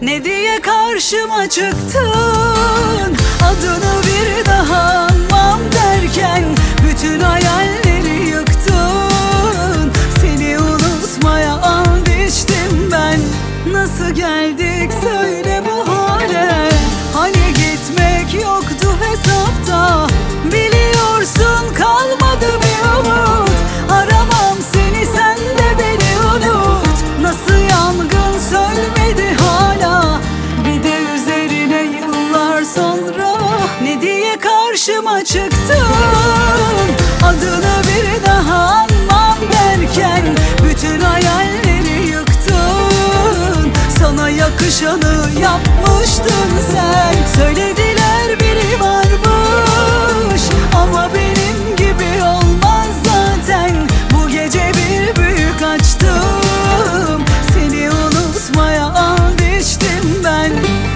Ne diye karşıma çıktın, adını bir daha anmam derken bütün hayalleri yıktın. Seni unutmaya and içtim ben. Nasıl geldik söyle bu hale? Hani gitmek yoktu hesapta, biliyorsun kalmadı bir umut. Aramam seni, sen de beni unut. Nasıl yangın sönmedi hala, bir de üzerine yıllar sonra. Ne diye karşıma çıktın, adını bir daha anmam derken bütün hayalleri yıktın. Sana yakışanı yapmıştın sen. Söylediler biri varmış ama benim gibi olmaz zaten. Bu gece bir büyük açtım, seni unutmaya and içtim ben.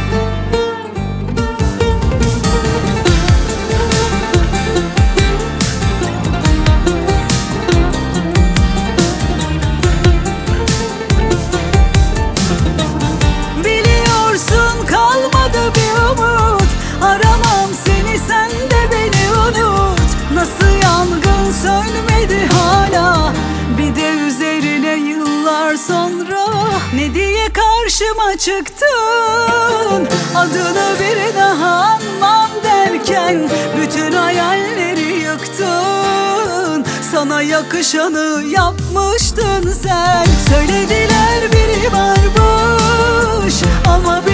Biliyorsun kalmadı bir umut. Aramam seni, sen de beni unut. Nasıl yangın sönmedi hala, bir de üzerine yıllar sonra. Ne diye karşıma çıktın, adını bir daha anmam derken bütün hayalleri yıktın. Sana yakışanı yapmıştın sen. Söylediler biri varmış ama